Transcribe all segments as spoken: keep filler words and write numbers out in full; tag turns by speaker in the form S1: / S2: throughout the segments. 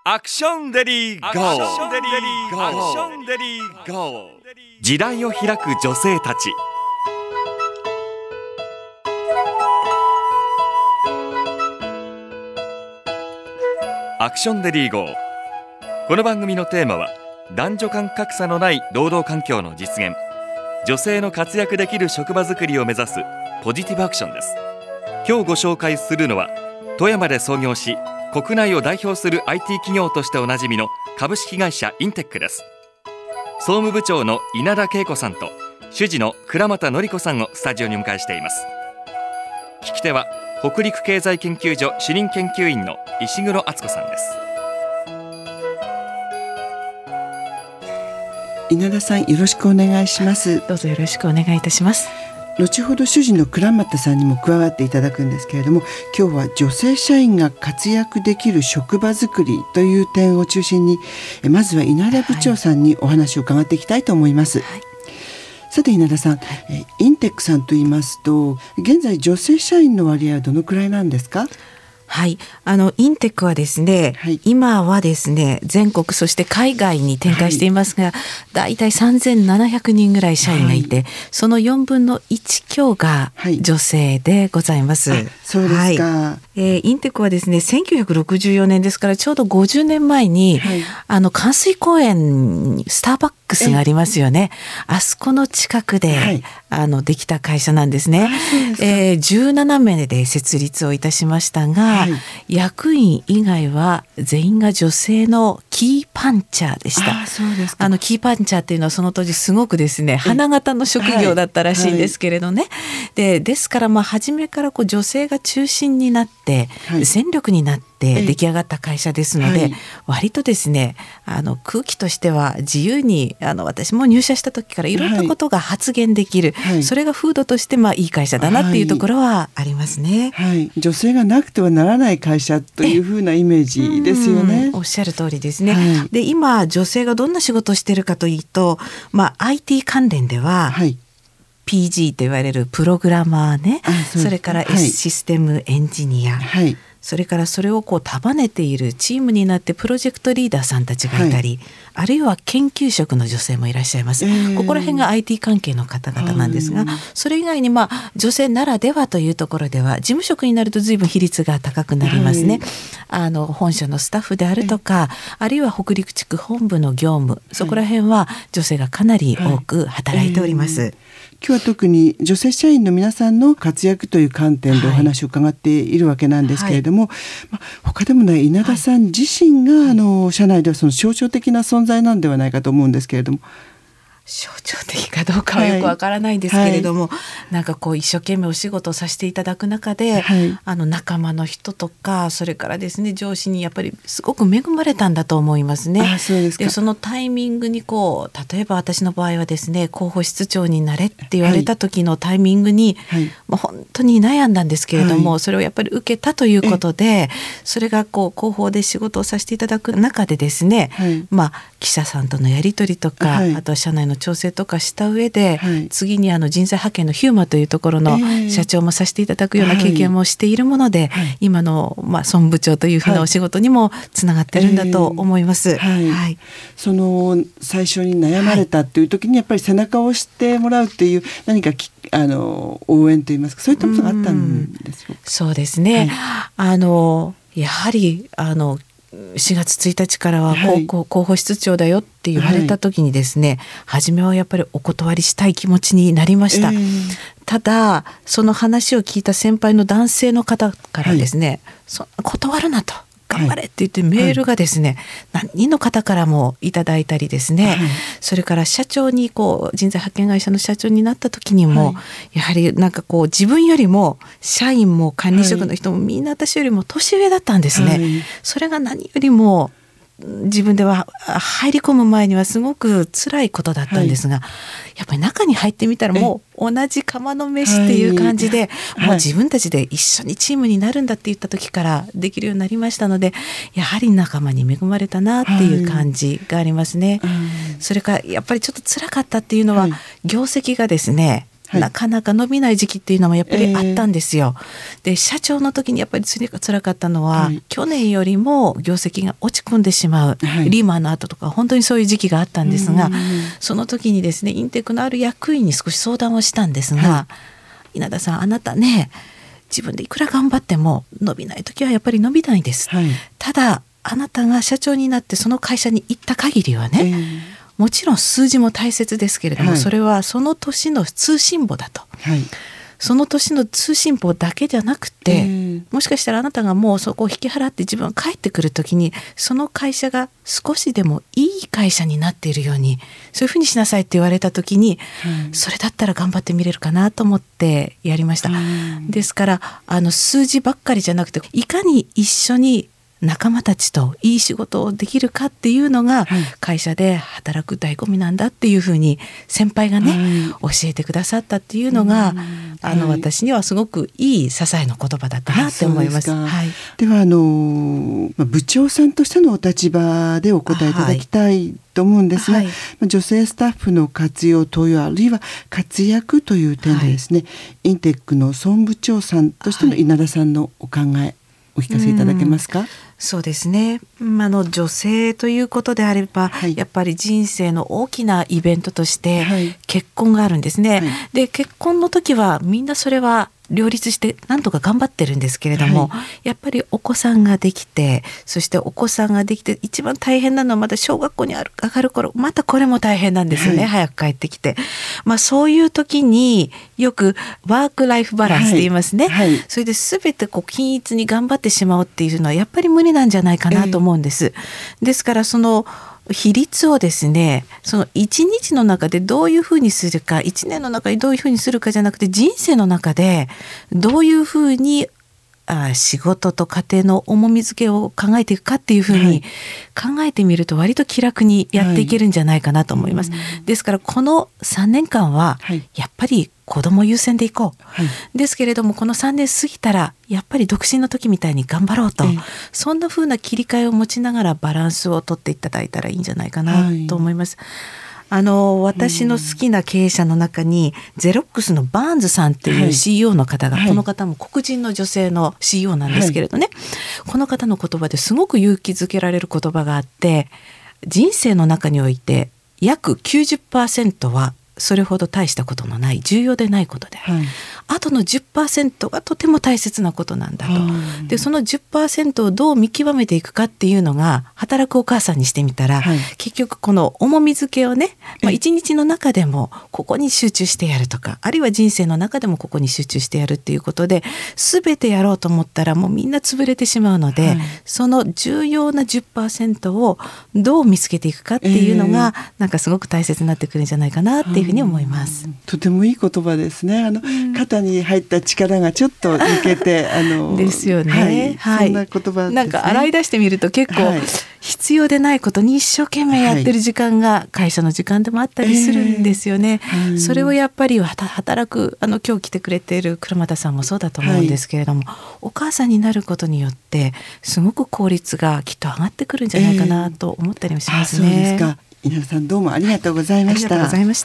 S1: アクションデリーゴーアクションデリーゴーアクションデリーゴー時代を開く女性たち。アクションデリーゴー。この番組のテーマは男女間格差のない労働環境の実現、女性の活躍できる職場づくりを目指すポジティブアクションです。今日ご紹介するのは富山で創業し国内を代表する アイティー 企業としておなじみの株式会社インテックです。総務部長の稲田恵子さんと主事の倉俣典子さんをスタジオにお迎えしています。聞き手は北陸経済研究所主任研究員の石黒敦子さんです。
S2: 稲田さん、よろしくお願いします。
S3: どうぞよろしくお願いいたします。
S2: 後ほど主人の倉俣さんにも加わっていただくんですけれども、今日は女性社員が活躍できる職場づくりという点を中心に、まずは稲田部長さんにお話を伺っていきたいと思います。はい、さて稲田さん、はい、インテックさんと言いますと現在女性社員の割合はどのくらいなんですか？
S3: はい、あのインテックはですね、はい、今はですね全国そして海外に展開していますが、はい、だいたいさんぜんななひゃくにんぐらい社員がいて、はい、そのよんぶんのいち強が女性でございます。はい、
S2: そうですか。はい、
S3: えー、インテックはですねせんきゅうひゃくろくじゅうよねんですからちょうどごじゅうねんまえに、はい、あの関水公園にスターバックスがありますよね。あそこの近くで、はい、あのできた会社なんですね。すえー、じゅうななめいで設立をいたしましたが、はい、役員以外は全員が女性のキーパンチャーでした。あ、そうですか。あのキーパンチャーっていうのはその当時すごくですね花形の職業だったらしいんですけれどね、はいはい、で, ですからまあ初めからこう女性が中心になって、はい、戦力になって出来上がった会社ですので、はい、割とですねあの空気としては自由にあの私も入社した時からいろんなことが発言できる、はい、それが風土としてまあいい会社だなっていうところはありますね。
S2: はいはい、女性がなくてはならない会社というふうなイメージですよね。
S3: おっしゃる通りですね。はい、で今女性がどんな仕事をしているかというと、まあ、アイティー 関連では、はい、ピージー と言われるプログラマーね、 そ, それから、はい、システムエンジニア、はい、それからそれをこう束ねているチームになってプロジェクトリーダーさんたちがいたり、はい、あるいは研究職の女性もいらっしゃいます。えー、ここら辺が アイティー 関係の方々なんですが、それ以外にまあ女性ならではというところでは事務職になると随分比率が高くなりますね。はい、あの本社のスタッフであるとか、あるいは北陸地区本部の業務、そこら辺は女性がかなり多く働いております。はい。えー
S2: 今日は特に女性社員の皆さんの活躍という観点でお話を伺っているわけなんですけれども、はいまあ、他でもない稲田さん自身が、はい、あの社内ではその象徴的な存在なんではないかと思うんですけれども。
S3: 象徴的かどうかはよくわからないんですけれども、はい、なんかこう一生懸命お仕事をさせていただく中で、はい、あの仲間の人とかそれからですね上司にやっぱりすごく恵まれたんだと思いますね。あ、そうですか。でそのタイミングにこう例えば私の場合はですね広報室長になれって言われた時のタイミングに、はい、もう本当に悩んだんですけれども、はい、それをやっぱり受けたということで、それがこう広報で仕事をさせていただく中でですね、はい、まあ記者さんとのやり取りとか、はい、あとは社内の調整とかした上で、はい、次にあの人材派遣のヒューマというところの社長もさせていただくような経験もしているもので、はい、今の、まあ、総務部長というふうなお仕事にもつながってるんだと思います。はいはい、
S2: その最初に悩まれたっていう時にやっぱり背中を押してもらうっていう何かきあの応援といいますかそういったことがあったんですよ。
S3: そうですね、はい、あのやはりあのしがつついたちからは広報、はい、広報室長だよって言われた時にですね、はい、初めはやっぱりお断りしたい気持ちになりました。えー、ただその話を聞いた先輩の男性の方からですね、はい、そ断るなと頑張れって言ってメールがですね、はい、何人の方からもいただいたりですね、はい、それから社長にこう人材派遣会社の社長になった時にも、はい、やはりなんかこう自分よりも社員も管理職の人もみんな私よりも年上だったんですね。はい、それが何よりも自分では入り込む前にはすごく辛いことだったんですが、はい、やっぱり中に入ってみたらもう同じ釜の飯っていう感じで、はい、もう自分たちで一緒にチームになるんだって言った時からできるようになりましたので、やはり仲間に恵まれたなっていう感じがありますね。はい、それからやっぱりちょっと辛かったっていうのは、はい、業績がですね
S2: はい、
S3: なかなか伸びない時期っていうのもやっぱりあったんですよ、えー、で社長の時にやっぱりつらかったのは、はい、去年よりも業績が落ち込んでしまう、はい、リーマンの後とか本当にそういう時期があったんですが、その時にですねインテックのある役員に少し相談をしたんですが、はい、稲田さんあなたね自分でいくら頑張っても伸びない時はやっぱり伸びないです、はい、ただあなたが社長になってその会社に行った限りはね、えー、もちろん数字も大切ですけれども、はい、それはその年の通信簿だと、はい、その年の通信簿だけじゃなくて、えー、もしかしたらあなたがもうそこを引き払って自分が帰ってくる時にその会社が少しでもいい会社になっているようにそういうふうにしなさいって言われた時に、はい、それだったら頑張ってみれるかなと思ってやりました、ですからあの数字ばっかりじゃなくていかに一緒に仲間たちといい仕事をできるかっていうのが会社で働く醍醐味なんだっていうふうに先輩がね、はい、教えてくださったっていうのが、あの、はい、私にはすごくいい支えの言葉だったなって思います。はい、
S2: ではあの部長さんとしてのお立場でお答えいただきたいと思うんですが、はい、女性スタッフの活用登用あるいは活躍という点でですね、はい、インテックの総務部長さんとしての稲田さんのお考え、お聞かせいただけますか？
S3: そうですね、あの女性ということであれば、はい、やっぱり人生の大きなイベントとして結婚があるんですね、はい、で結婚の時はみんなそれは両立してなんとか頑張ってるんですけれども、はい、やっぱりお子さんができてそしてお子さんができて一番大変なのはまだ小学校に上がる頃またこれも大変なんですよね、はい、早く帰ってきて、まあ、そういう時によくワークライフバランスって言いますね、はいはい、それで全てこう均一に頑張ってしまうっていうのはやっぱり無理なんじゃないかなと思うんです、えー、ですからその比率をですねそのいちにちの中でどういうふうにするかいちねんの中にどういうふうにするかじゃなくて人生の中でどういうふうにあ仕事と家庭の重み付けを考えていくかっていうふうに考えてみると割と気楽にやっていけるんじゃないかなと思います、はい、ですからこのさんねんかんはやっぱり子供優先でいこう、はい、ですけれどもこのさんねん過ぎたらやっぱり独身の時みたいに頑張ろうと、えー、そんな風な切り替えを持ちながらバランスをとっていただいたらいいんじゃないかなと思います、はい、あの私の好きな経営者の中にゼロックスのバーンズさんっていう シーイーオー の方が、はい、この方も黒人の女性の シーイーオー なんですけれどね、はい、この方の言葉ですごく勇気づけられる言葉があって人生の中において約 きゅうじゅっパーセント はそれほど大したことのない重要でないことで、はい、あとの じゅっパーセント がとても大切なことなんだと、でその じゅっパーセント をどう見極めていくかっていうのが働くお母さんにしてみたら、はい、結局この重み付けをね、まあ、一日の中でもここに集中してやるとかあるいは人生の中でもここに集中してやるっていうことで全てやろうと思ったらもうみんな潰れてしまうので、はい、その重要な じゅっパーセント をどう見つけていくかっていうのが、えー、なんかすごく大切になってくるんじゃないかなっていうふうに思います。
S2: とてもいい言葉ですね。あの、うん、肩に入った力がちょっと抜けてあの
S3: ですよね、
S2: はいはい、そんな言葉ですね。
S3: なんか洗い出してみると結構、はい、必要でないことに一生懸命やってる時間が会社の時間でもあったりするんですよね、はい、それをやっぱり働くあの今日来てくれている倉俣さんもそうだと思うんですけれども、はい、お母さんになることによってすごく効率がきっと上がってくるんじゃないかなと思ったりもしますね、えー、そうですか。
S2: 稲田さんどうもありがとうございました。
S3: ありがとうございました。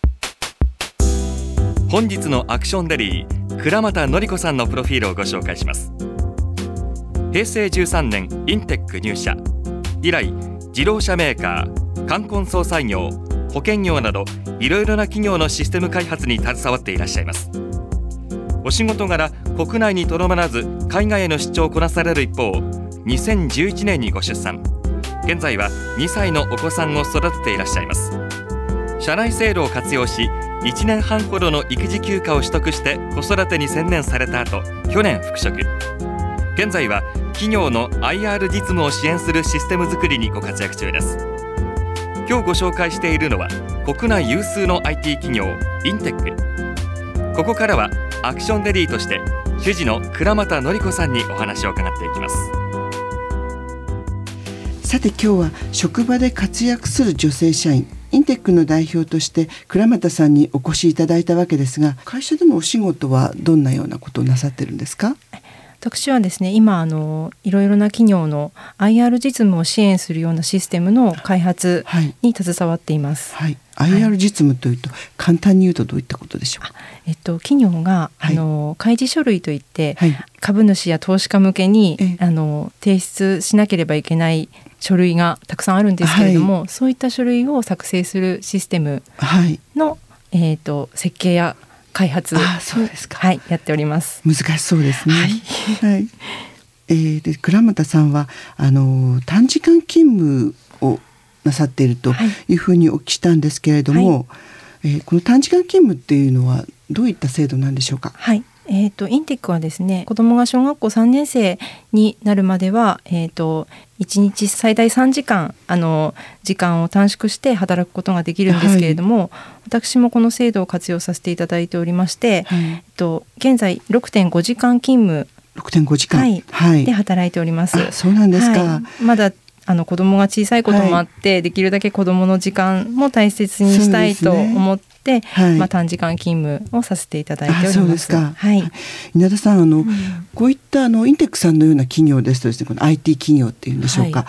S1: 本日のアクションデリー倉俣典子さんのプロフィールをご紹介します。平成じゅうさんねんインテック入社以来自動車メーカー、冠婚葬祭業、保険業などいろいろな企業のシステム開発に携わっていらっしゃいます。お仕事柄国内にとどまらず海外への出張をこなされる一方、にせんじゅういちねんにご出産、現在はにさいのお子さんを育てていらっしゃいます。社内制度を活用しいちねんはんほどの育児休暇を取得して子育てに専念された後、去年復職、現在は企業の アイアール 実務を支援するシステム作りにご活躍中です。今日ご紹介しているのは国内有数の アイティー 企業インテック。ここからはアクションレディーとして主事の倉俣典子さんにお話を伺っていきます。
S2: さて今日は職場で活躍する女性社員インテックの代表として倉俣さんにお越しいただいたわけですが、会社でのお仕事はどんなようなことをなさってるんですか？
S4: 私はですね、今あのいろいろな企業の アイアール 実務を支援するようなシステムの開発に携わっています。
S2: はい、アイアール 実務というと、はい、簡単に言うとどういったことでしょうか。
S4: えっと、企業が、はい、あの開示書類といって、はい、株主や投資家向けにあの提出しなければいけない書類がたくさんあるんですけれども、はい、そういった書類を作成するシステムの、はい、えーと、設計や開発を、
S2: そうですか、
S4: はい、やっております。
S2: 難しそうですね。はいはい、えー、で倉俣さんはあの短時間勤務をなさっているというふうにお聞きしたんですけれども、はいえー、この短時間勤務っていうのはどういった制度なんでしょうか。
S4: はい、えーと、インテックはですね、子どもが小学校さんねん生になるまでは、えーと、いちにち最大さんじかんあの時間を短縮して働くことができるんですけれども、はい、私もこの制度を活用させていただいておりまして、はいえーと、現在 ろくてんごじかん勤務
S2: ろくてんごじかん、
S4: はいはい、で働いております。
S2: あ、そうなんですか。
S4: はい、まだあの子どもが小さいこともあって、はい、できるだけ子どもの時間も大切にしたいと思って、はいまあ、短時間勤務をさせていただいております。
S2: そうですか。
S4: はい、
S2: 稲田さんあの、うん、こういったあのインテックさんのような企業ですとですね、この アイティー 企業っていうんでしょうか、はい、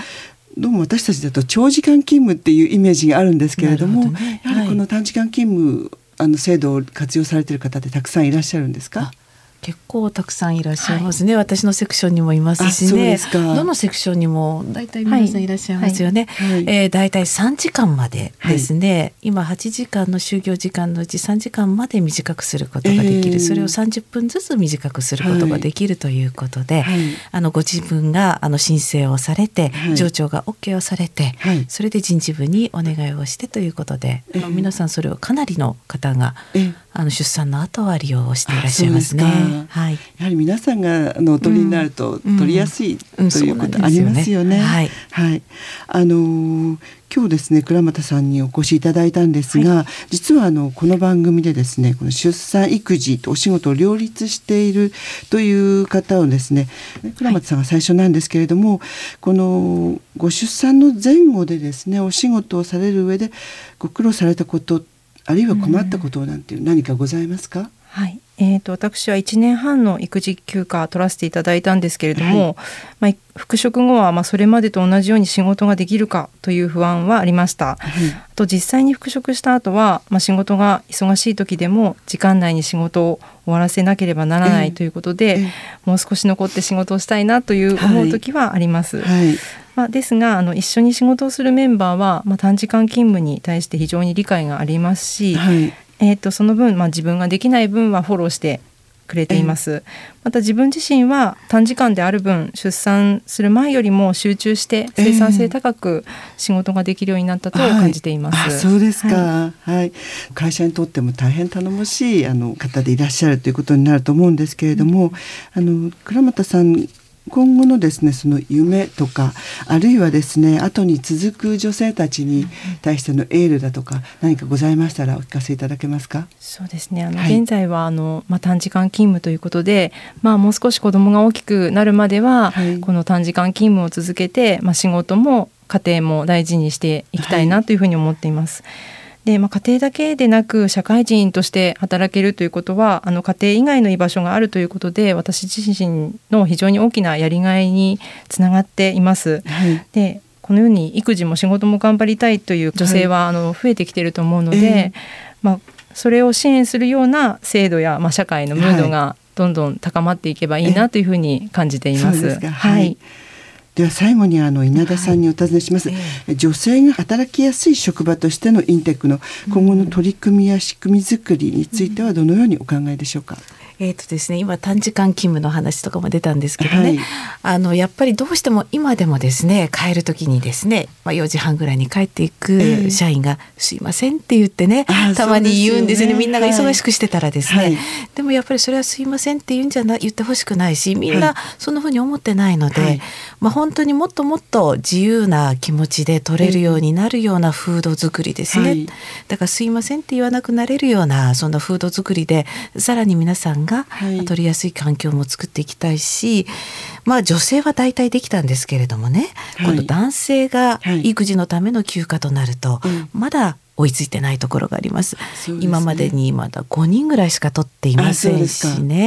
S2: どうも私たちだと長時間勤務っていうイメージがあるんですけれども、ね、やはりこの短時間勤務あの制度を活用されている方ってたくさんいらっしゃるんですか。
S3: 結構たくさんいらっしゃいますね、はい、私のセクションにもいますしね。どのセクションにも大体皆さんいらっしゃいますよね。はいはいえー、大体さんじかんまでですね、はい、今はちじかんの就業時間のうちさんじかんまで短くすることができる、えー、それをさんじゅっぷんずつ短くすることができるということで、はい、あのご自分があの申請をされて、はい、上長が OK をされて、はい、それで人事部にお願いをしてということで、えー、皆さんそれをかなりの方が、えー、あの出産の後は利用をしていらっしゃいますね。はい、やはり
S2: 皆さんがあのお取りになると取りやすい、うん、ということありますよね。はいはい、あの今日ですね倉俣さんにお越しいただいたんですが、はい、実はあのこの番組でですねこの出産育児とお仕事を両立しているという方をですね倉俣さんが最初なんですけれども、はい、このご出産の前後でですねお仕事をされる上でご苦労されたことあるいは困ったことなんていう何かございますか。
S4: はいえー、と私はいちねんはんの育児休暇取らせていただいたんですけれども、はいまあ、復職後はまあそれまでと同じように仕事ができるかという不安はありました。はい、あと実際に復職した後は、まあ、仕事が忙しい時でも時間内に仕事を終わらせなければならないということで、えーえー、もう少し残って仕事をしたいなという思う時はあります。はいはいまあ、ですがあの一緒に仕事をするメンバーは、まあ、短時間勤務に対して非常に理解がありますし、はいえー、とその分、まあ、自分ができない分はフォローしてくれています。また自分自身は短時間である分出産する前よりも集中して生産性高く仕事ができるようになったと感じています。
S2: はい、あそうですか、はいはい、会社にとっても大変頼もしいあの方でいらっしゃるということになると思うんですけれども、うん、あの倉俣さん今後のですねその夢とかあるいはですね後に続く女性たちに対してのエールだとか何かございましたらお聞かせいただけますか。
S4: そうですねあの、はい、現在はあの、まあ、短時間勤務ということで、まあ、もう少し子どもが大きくなるまでは、はい、この短時間勤務を続けて、まあ、仕事も家庭も大事にしていきたいなというふうに思っています。はいでまあ、家庭だけでなく社会人として働けるということはあの家庭以外の居場所があるということで私自身の非常に大きなやりがいにつながっています。はい、でこのように育児も仕事も頑張りたいという女性は、はい、あの増えてきていると思うので、えーまあ、それを支援するような制度や、まあ、社会のムードがどんどん高まっていけばいいなというふうに感じています。
S2: そうですか、はいはいでは最後にあの稲田さんにお尋ねします、はいえー、女性が働きやすい職場としてのインテックの今後の取り組みや仕組み作りについてはどのようにお考えでしょうか。
S3: えーとですね、今短時間勤務の話とかも出たんですけどね、はい、あのやっぱりどうしても今でもですね帰る時にですね、まあ、よじはんぐらいに帰っていく社員が、えー、すいませんって言ってねたまに言うんですよね。みんなが忙しくしてたらですね、はい、でもやっぱりそれはすいませんって言うんじゃな言ってほしくないしみんなそんな風に思ってないので、はいまあ、本当にもっともっと自由な気持ちで取れるようになるような風土作りですね、はい、だからすいませんって言わなくなれるようなそんな風土作りでさらに皆さんが取りやすい環境も作っていきたいし、まあ女性は大体できたんですけれどもね、はい、今度男性が育児のための休暇となると、はい、まだ追いついてないところがあります。そうですね、今までにまだごにんぐらいしか取っていませんしね。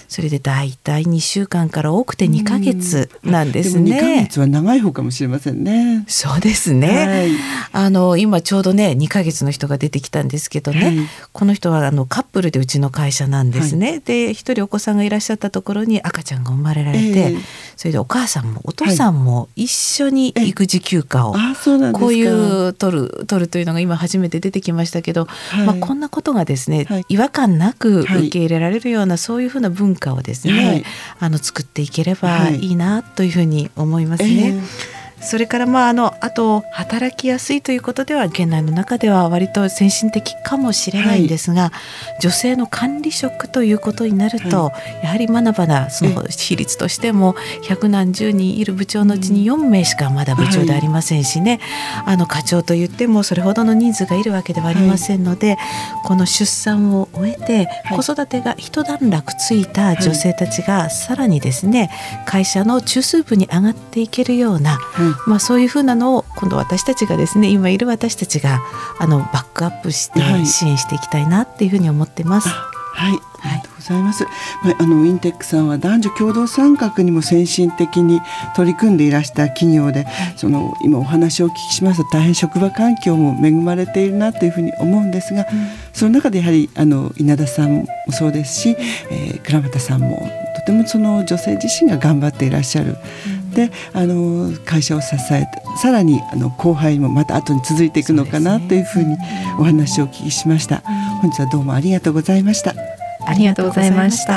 S3: それでだいたいにしゅうかんから多くてにかげつなんですね。
S2: でもにかげつは長い方かもしれませんね。
S3: そうですね、
S2: はい、
S3: あの今ちょうどねにかげつの人が出てきたんですけどね、はい、この人はあのカップルでうちの会社なんですね、はい、で一人お子さんがいらっしゃったところに赤ちゃんが生まれられて、えー、それでお母さんもお父さんも一緒に育児休暇を、はい、あ、そうなんですか。こういう取る取るというのが今初めて出てきましたけど、はい、まあ、こんなことがですね、はい、違和感なく受け入れられるような、はい、そういうふうな文化をですね、はい、あの作っていければいいなというふうに思いますね、はい、えーそれからまああのあと働きやすいということでは県内の中では割と先進的かもしれないんですが、はい、女性の管理職ということになると、はい、やはりまだまだその比率としても百何十人いる部長のうちによんめいしかまだ部長でありませんしね、はい、あの課長といってもそれほどの人数がいるわけではありませんので、はい、この出産を終えて子育てが一段落ついた女性たちがさらにですね会社の中枢部に上がっていけるような、はい、まあ、そういうふうなのを今度私たちがですね今いる私たちがあのバックアップして支援していきたいなっていうふうに思ってます。
S2: はい、はい、ありがとうございます。まあ、あのインテックさんは男女共同参画にも先進的に取り組んでいらした企業で、その今お話をお聞きしますと大変職場環境も恵まれているなというふうに思うんですが、うん、その中でやはりあの稲田さんもそうですし、えー、倉俣さんもとてもその女性自身が頑張っていらっしゃる、うんであの会社を支えてさらにあの後輩もまた後に続いていくのかなというふうにお話をお聞きしました。本日はどうもありがとうございました。
S4: ありがとうございました。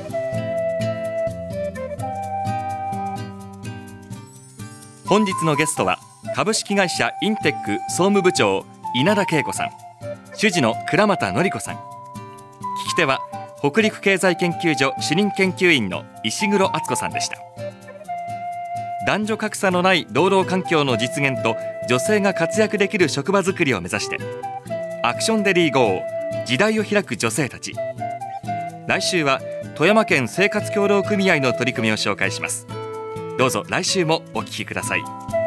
S1: 本日のゲストは株式会社インテック総務部長稲田恵子さん、主事の倉俣典子さん、聞き手は北陸経済研究所主任研究員の石黒敦子さんでした。男女格差のない労働環境の実現と女性が活躍できる職場づくりを目指してアクションデリーゴー時代を開く女性たち。来週は富山県生活協同組合の取り組みを紹介します。どうぞ来週もお聞きください。